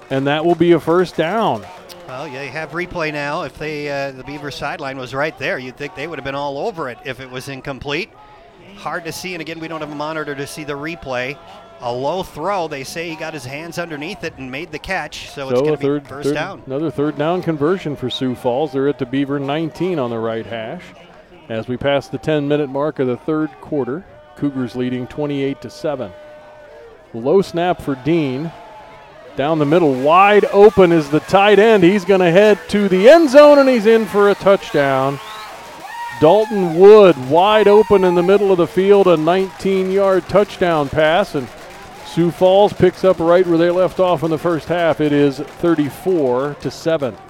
and that will be a first down. Well, you have replay now. If the Beaver sideline was right there, you'd think they would have been all over it if it was incomplete. Hard to see, and again, we don't have a monitor to see the replay. A low throw. They say he got his hands underneath it and made the catch, so it's going to be first down. Another third down conversion for Sioux Falls. They're at the Beaver 19 on the right hash. As we pass the 10-minute mark of the third quarter, Cougars leading 28-7. Low snap for Dean. Down the middle, wide open is the tight end. He's going to head to the end zone, and he's in for a touchdown. Dalton Wood wide open in the middle of the field, a 19-yard touchdown pass, and Sioux Falls picks up right where they left off in the first half. It is 34-7.